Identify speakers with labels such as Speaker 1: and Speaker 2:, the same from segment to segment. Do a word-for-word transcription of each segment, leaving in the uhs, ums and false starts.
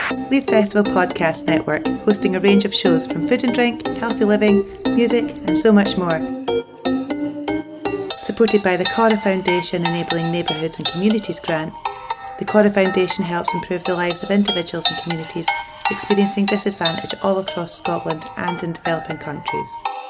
Speaker 1: Leith Festival Podcast Network, hosting a range of shows from food and drink, healthy living, music and so much more. Supported by the Cora Foundation Enabling Neighbourhoods and Communities grant, the Cora Foundation helps improve the lives of individuals and communities experiencing disadvantage all across Scotland and in developing countries.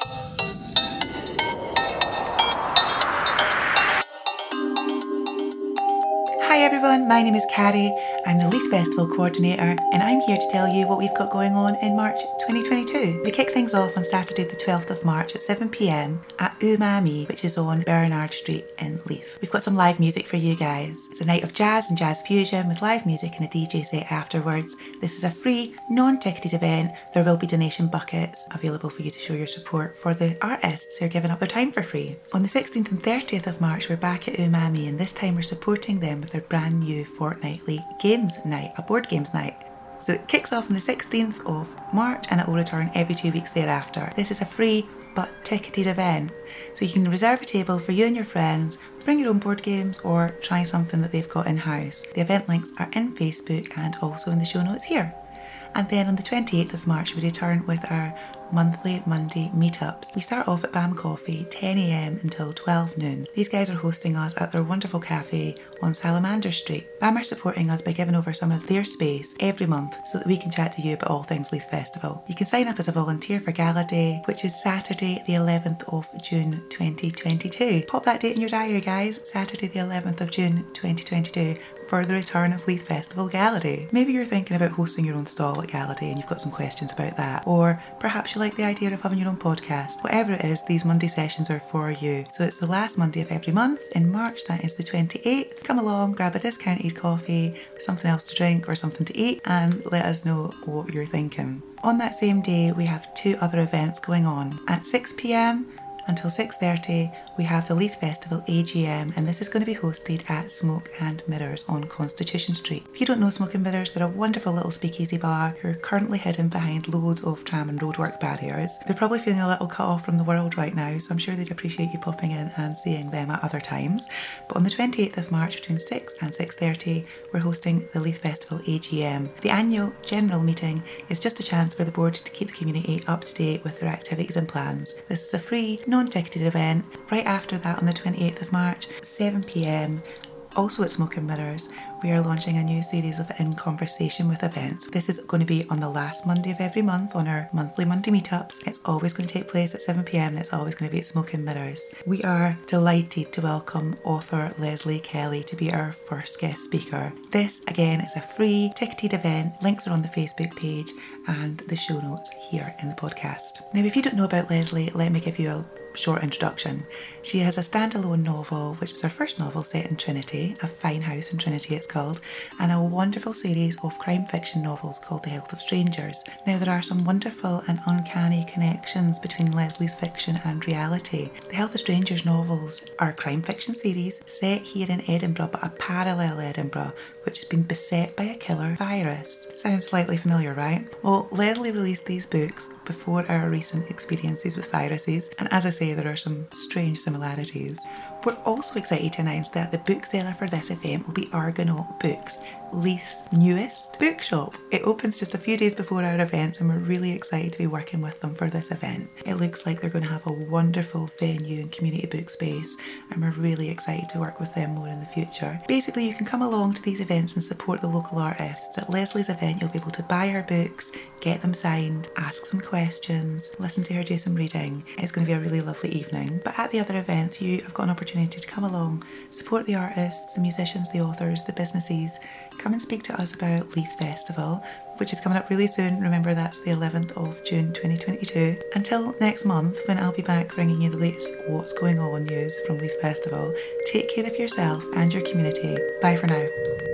Speaker 1: Hi everyone, my name is Carrie. I'm the Leith Festival Coordinator and I'm here to tell you what we've got going on in March twenty twenty-two. We kick things off on Saturday the twelfth of March at seven p m at Umami, which is on Bernard Street in Leith. We've got some live music for you guys. It's a night of jazz and jazz fusion with live music and a D J set afterwards. This is a free, non-ticketed event. There will be donation buckets available for you to show your support for the artists who are giving up their time for free. On the sixteenth and thirtieth of March we're back at Umami, and this time we're supporting them with their brand new fortnightly games night, a board games night. So it kicks off on the sixteenth of March and it will return every two weeks thereafter. This is a free but ticketed event, so you can reserve a table for you and your friends, bring your own board games or try something that they've got in-house. The event links are in Facebook and also in the show notes here. And then on the twenty-eighth of March we return with our monthly Monday meetups. We start off at BAM Coffee, ten a m until twelve noon. These guys are hosting us at their wonderful cafe on Salamander Street. BAM are supporting us by giving over some of their space every month so that we can chat to you about all things Leith Festival. You can sign up as a volunteer for Gala Day, which is Saturday the eleventh of June twenty twenty-two. Pop that date in your diary guys, Saturday the eleventh of June twenty twenty-two. For the return of Leith Festival Gala Day. Maybe you're thinking about hosting your own stall at Gala Day and you've got some questions about that, or perhaps you like the idea of having your own podcast. Whatever it is, these Monday sessions are for you. So it's the last Monday of every month in March, that is the twenty-eighth. Come along, grab a discounted coffee, something else to drink or something to eat, and let us know what you're thinking. On that same day we have two other events going on. At six p m until six thirty we have the Leith Festival A G M, and this is going to be hosted at Smoke and Mirrors on Constitution Street. If you don't know Smoke and Mirrors, they're a wonderful little speakeasy bar who are currently hidden behind loads of tram and roadwork barriers. They're probably feeling a little cut off from the world right now, so I'm sure they'd appreciate you popping in and seeing them at other times. But on the twenty-eighth of March between six and six thirty we're hosting the Leith Festival A G M. The annual general meeting is just a chance for the board to keep the community up to date with their activities and plans. This is a free, non-ticketed event. Right after that, on the twenty-eighth of March, seven p m, also at Smoke and Mirrors, we are launching a new series of In Conversation with events. This is going to be on the last Monday of every month on our monthly Monday meetups. It's always going to take place at seven p m and it's always going to be at Smoke and Mirrors. We are delighted to welcome author Leslie Kelly to be our first guest speaker. This, again, is a free ticketed event. Links are on the Facebook page and the show notes here in the podcast. Now, if you don't know about Leslie, let me give you a short introduction. She has a standalone novel, which was her first novel set in Trinity, A Fine House in Trinity it's called, and a wonderful series of crime fiction novels called The Health of Strangers. Now, there are some wonderful and uncanny connections between Leslie's fiction and reality. The Health of Strangers novels are a crime fiction series set here in Edinburgh, but a parallel Edinburgh, which has been beset by a killer virus. Sounds slightly familiar, right? Well, Leslie released these books before our recent experiences with viruses, and as I say, there are some strange similarities. We're also excited to announce that the bookseller for this event will be Argonaut Books, Leith's newest bookshop. It opens just a few days before our events and we're really excited to be working with them for this event. It looks like they're going to have a wonderful venue and community book space, and we're really excited to work with them more in the future. Basically, you can come along to these events and support the local artists. At Leslie's event you'll be able to buy her books, get them signed, ask some questions, listen to her do some reading. It's going to be a really lovely evening. But at the other events you have got an opportunity to come along, support the artists, the musicians, the authors, the businesses. Come and speak to us about Leith Festival, which is coming up really soon. Remember, that's the eleventh of June twenty twenty-two. Until next month, when I'll be back bringing you the latest what's going on news from Leith Festival, take care of yourself and your community. Bye for now.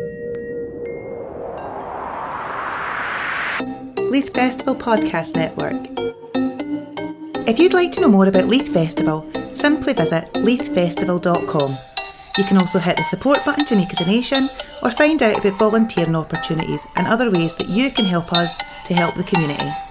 Speaker 1: Leith Festival Podcast Network. If you'd like to know more about Leith Festival, simply visit leith festival dot com. You can also hit the support button to make a donation or find out about volunteering opportunities and other ways that you can help us to help the community.